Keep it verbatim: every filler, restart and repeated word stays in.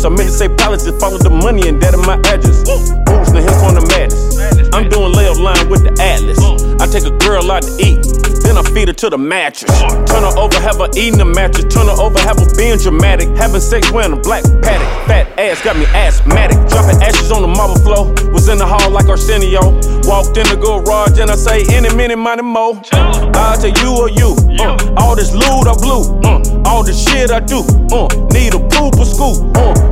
So many say politics, follow the money and that in my address. Boots in hip on the madness. I'm doing layup line with the Atlas. I take a girl out to eat, then I feed her to the mattress. Turn her over, have her eating the mattress. Turn her over, have her being dramatic. Having sex wearing a black paddock. Fat ass got me asthmatic. Dropping ashes on the marble floor. Was in the hall like Arsenio. Walked in the garage and I say any minute, money more. I'll tell you or you. Uh, all this loot I blew. Uh, all the shit I do. Uh, need a poop or scoop. Uh,